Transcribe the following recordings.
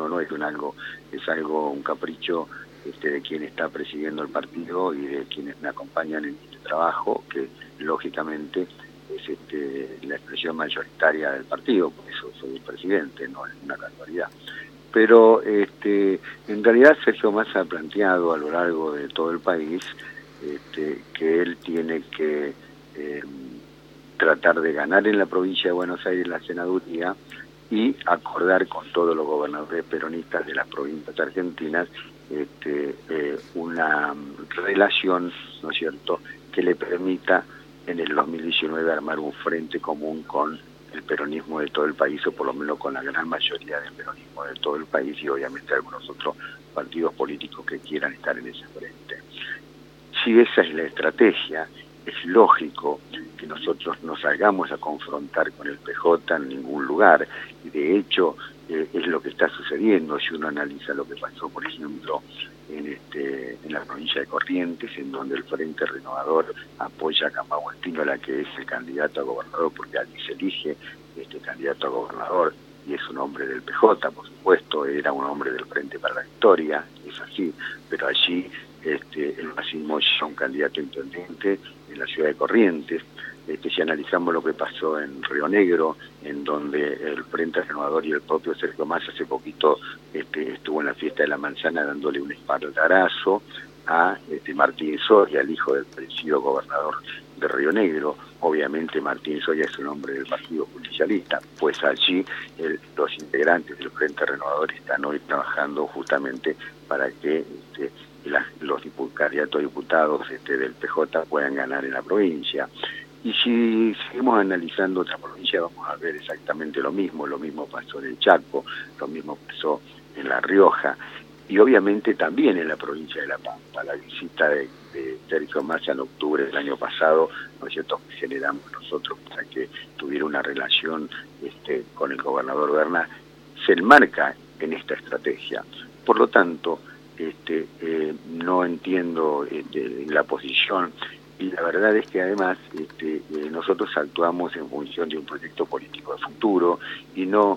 no es un capricho de quien está presidiendo el partido y de quienes me acompañan en este trabajo, que lógicamente es la expresión mayoritaria del partido, por eso soy el presidente, no es una casualidad. Pero en realidad Sergio Massa ha planteado a lo largo de todo el país que él tiene que tratar de ganar en la provincia de Buenos Aires la senaduría y acordar con todos los gobernadores peronistas de las provincias argentinas una relación, ¿no es cierto?, que le permita en el 2019 armar un frente común con el peronismo de todo el país, o por lo menos con la gran mayoría del peronismo de todo el país, y obviamente algunos otros partidos políticos que quieran estar en ese frente. Si esa es la estrategia, es lógico que nosotros no salgamos a confrontar con el PJ en ningún lugar, y de hecho es lo que está sucediendo. Si uno analiza lo que pasó, por ejemplo, en la provincia de Corrientes, en donde el Frente Renovador apoya a Camagüey Espínola, que es el candidato a gobernador, porque allí se elige este candidato a gobernador, y es un hombre del PJ, por supuesto, era un hombre del Frente para la Victoria, es así, pero allí el masismo es un candidato intendente en la ciudad de Corrientes. Si analizamos lo que pasó en Río Negro, en donde el Frente Renovador y el propio Sergio Massa hace poquito estuvo en la fiesta de la manzana dándole un espaldarazo a Martín Soria, el hijo del presidido gobernador de Río Negro. Obviamente Martín Soria es un hombre del Partido Justicialista, pues allí los integrantes del Frente Renovador están hoy trabajando justamente para que los candidatos a diputados del PJ puedan ganar en la provincia. Y si seguimos analizando otra provincia, vamos a ver exactamente lo mismo pasó en el Chaco, lo mismo pasó en La Rioja, y obviamente también en la provincia de La Pampa. La visita de Sergio Massa en octubre del año pasado, ¿no es cierto?, que generamos nosotros para que tuviera una relación con el gobernador Berna, se enmarca en esta estrategia. Por lo tanto, no entiendo la posición, y la verdad es que además nosotros actuamos en función de un proyecto político de futuro y no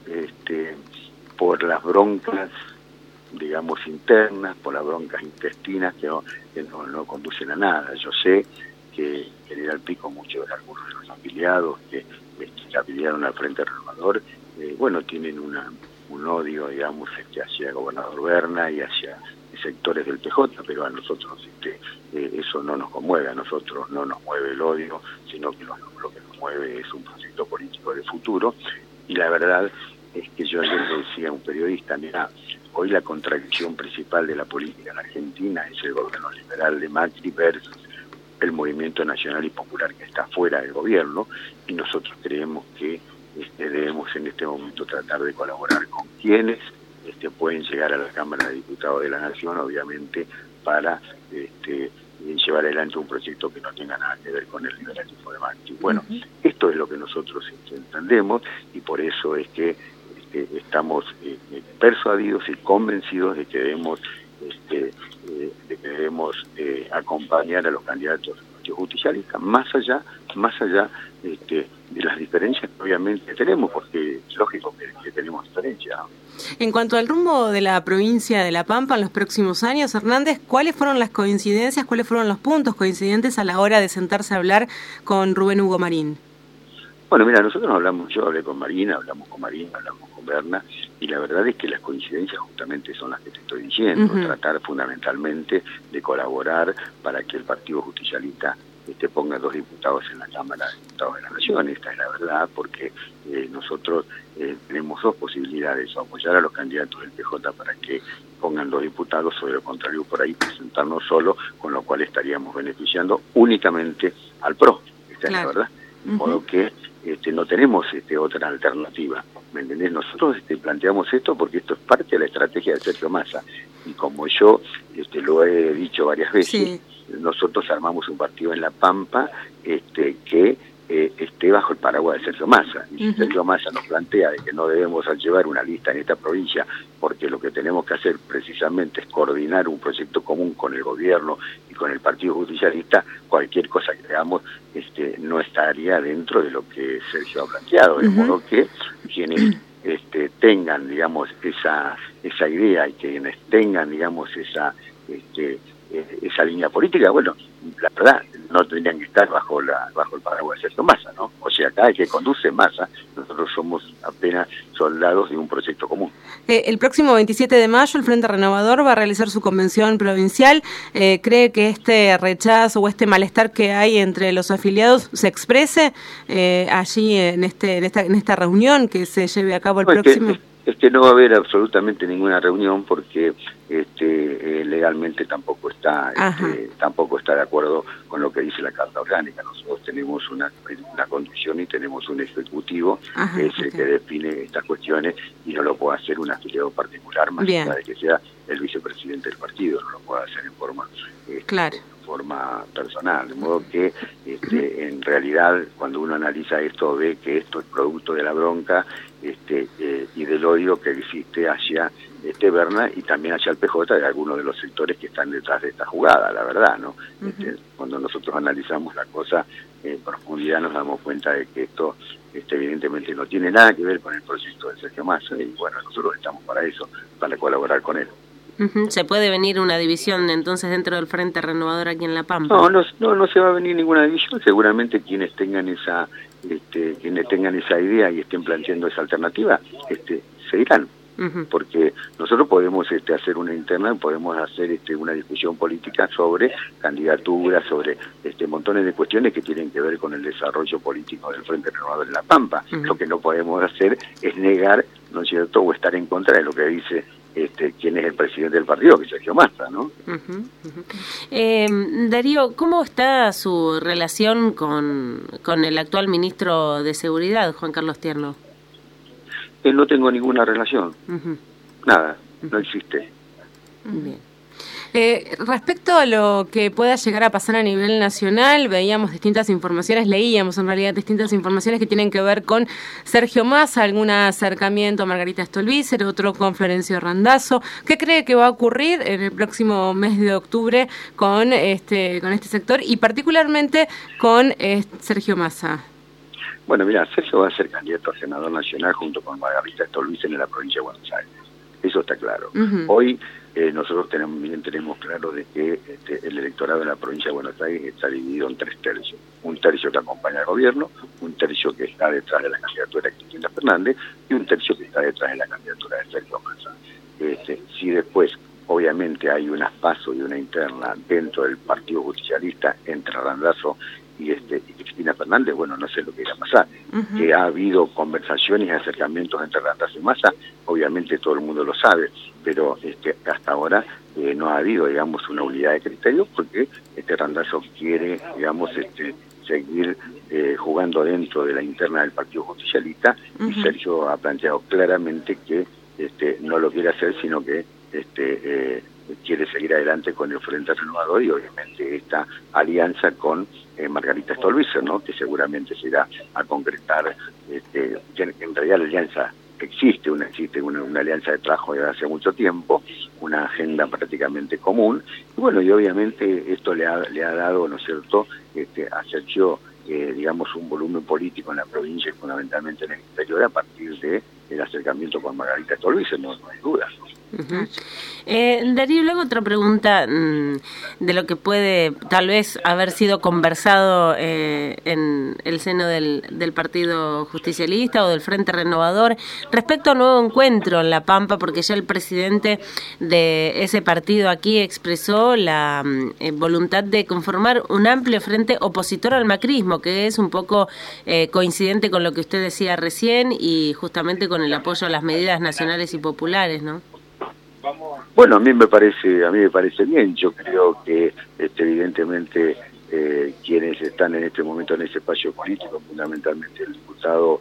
por las broncas, digamos, internas, por las broncas intestinas que no conducen a nada. Yo sé que General Pico, algunos de los afiliados que afiliaron al Frente Renovador, tienen un odio, digamos, hacia el gobernador Berna y hacia sectores del PJ, pero a nosotros eso no nos conmueve, a nosotros no nos mueve el odio, sino que lo que nos mueve es un proyecto político de futuro. Y la verdad es que yo ayer le decía a un periodista, mira, hoy la contradicción principal de la política en Argentina es el gobierno liberal de Macri versus el movimiento nacional y popular que está fuera del gobierno, y nosotros creemos que debemos en este momento tratar de colaborar con quienes pueden llegar a la Cámara de Diputados de la Nación, obviamente, para llevar adelante un proyecto que no tenga nada que ver con el liberalismo de Macri. Bueno, esto es lo que nosotros entendemos, y por eso es que estamos persuadidos y convencidos de que debemos acompañar a los candidatos justicialistas, más allá de las diferencias que obviamente tenemos, porque es lógico que tenemos diferencias. En cuanto al rumbo de la provincia de La Pampa en los próximos años, Hernández, ¿cuáles fueron las coincidencias, cuáles fueron los puntos coincidentes a la hora de sentarse a hablar con Rubén Hugo Marín? Bueno, mira, nosotros yo hablé con Marina, hablamos con Berna, y la verdad es que las coincidencias justamente son las que te estoy diciendo, tratar fundamentalmente de colaborar para que el Partido Justicialista ponga 2 diputados en la Cámara de Diputados de la Nación. Esta es la verdad, porque nosotros tenemos 2 posibilidades: apoyar a los candidatos del PJ para que pongan 2 diputados, o de lo contrario por ahí presentarnos solo, con lo cual estaríamos beneficiando únicamente al PRO. Esta es la verdad. De modo que no tenemos otra alternativa, ¿me entendés? Nosotros planteamos esto porque esto es parte de la estrategia de Sergio Massa, y como yo lo he dicho varias veces, nosotros armamos un partido en La Pampa que esté bajo el paraguas de Sergio Massa. Y si Sergio Massa nos plantea de que no debemos llevar una lista en esta provincia porque lo que tenemos que hacer precisamente es coordinar un proyecto común con el gobierno y con el Partido Justicialista, cualquier cosa que hagamos no estaría dentro de lo que Sergio ha planteado, de modo que quienes tengan, digamos, esa idea y quienes tengan, digamos, esa línea política, bueno, la verdad, no tendrían que estar bajo el paraguas de Sergio Massa, ¿no? O sea, acá el que conduce Massa, nosotros somos apenas soldados de un proyecto común. El próximo 27 de mayo el Frente Renovador va a realizar su convención provincial. ¿Cree que este rechazo o este malestar que hay entre los afiliados se exprese allí en esta reunión que se lleve a cabo el próximo? Es que no va a haber absolutamente ninguna reunión porque legalmente tampoco está de acuerdo con lo que dice la Carta Orgánica. Nosotros tenemos una conducción y tenemos un ejecutivo que es el que define estas cuestiones y no lo puede hacer un afiliado particular, más allá de que sea el vicepresidente del partido, no lo puede hacer en forma personal, de modo que en realidad cuando uno analiza esto ve que esto es producto de la bronca y del odio que existe hacia Berna y también hacia el PJ de algunos de los sectores que están detrás de esta jugada, la verdad, ¿no? Cuando nosotros analizamos la cosa en profundidad nos damos cuenta de que esto evidentemente no tiene nada que ver con el proyecto de Sergio Massa y bueno, nosotros estamos para eso, para colaborar con él. ¿Se puede venir una división entonces dentro del Frente Renovador aquí en La Pampa? No se va a venir ninguna división. Seguramente quienes tengan esa idea y estén planteando esa alternativa, seguirán. Porque nosotros podemos hacer una interna, podemos hacer una discusión política sobre candidaturas, sobre montones de cuestiones que tienen que ver con el desarrollo político del Frente Renovador en La Pampa. Lo que no podemos hacer es negar, ¿no es cierto?, o estar en contra de lo que dice quién es el presidente del partido, que es Sergio Massa, ¿no? Darío, ¿cómo está su relación con el actual ministro de Seguridad, Juan Carlos Tierno? No tengo ninguna relación, nada, no existe. Bien. Respecto a lo que pueda llegar a pasar a nivel nacional, veíamos distintas informaciones, leíamos en realidad distintas informaciones que tienen que ver con Sergio Massa, algún acercamiento a Margarita Stolbizer, otro con Florencio Randazzo. ¿Qué cree que va a ocurrir en el próximo mes de octubre con este sector y particularmente con Sergio Massa? Bueno, mira, Sergio va a ser candidato a senador nacional junto con Margarita Stolbizer en la provincia de Buenos Aires. Eso está claro. Hoy nosotros tenemos claro de que el electorado de la provincia de Buenos Aires está dividido en 3 tercios. Un tercio que acompaña al gobierno, un tercio que está detrás de la candidatura de Cristina Fernández y un tercio que está detrás de la candidatura de Sergio Massa. Si después, obviamente, hay unas PASO y una interna dentro del Partido Justicialista entre Randazzo y Cristina Fernández, bueno, no sé lo que irá a pasar. Que ha habido conversaciones y acercamientos entre Randazzo y Massa, obviamente todo el mundo lo sabe, pero hasta ahora no ha habido, digamos, una unidad de criterios porque Randazzo quiere, digamos, seguir jugando dentro de la interna del Partido Justicialista y Sergio ha planteado claramente que no lo quiere hacer, sino que quiere seguir adelante con el Frente Renovador y obviamente esta alianza con Margarita Stolbizer, ¿no?, que seguramente se irá a concretar, en realidad la alianza existe una alianza de trabajo desde hace mucho tiempo, una agenda prácticamente común, y bueno, y obviamente esto le ha dado, ¿no es cierto?, a Sergio, digamos, un volumen político en la provincia y fundamentalmente en el interior a partir del acercamiento con Margarita Stolbizer, no hay duda, ¿no? Darío, luego otra pregunta de lo que puede tal vez haber sido conversado en el seno del Partido Justicialista o del Frente Renovador respecto a un nuevo encuentro en La Pampa, porque ya el presidente de ese partido aquí expresó la voluntad de conformar un amplio frente opositor al macrismo, que es un poco coincidente con lo que usted decía recién y justamente con el apoyo a las medidas nacionales y populares, ¿no? Bueno, a mí me parece bien. Yo creo que evidentemente quienes están en este momento en ese espacio político, fundamentalmente el diputado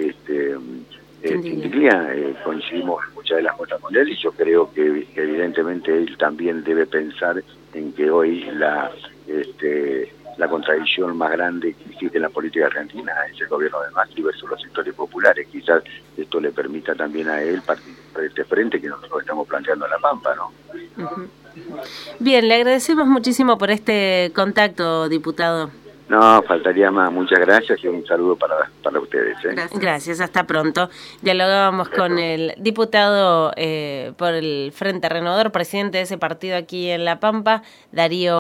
Tintiglia, coincidimos en muchas de las cosas con él y yo creo que evidentemente él también debe pensar en que hoy la contradicción más grande que existe en la política argentina es el gobierno de Macri versus los sectores populares. Quizás esto le permita también a él participar de este frente que nosotros estamos planteando en La Pampa, ¿no? Bien, le agradecemos muchísimo por este contacto, diputado. No, faltaría más. Muchas gracias y un saludo para ustedes. Gracias, hasta pronto. Dialogábamos con el diputado por el Frente Renovador, presidente de ese partido aquí en La Pampa, Darío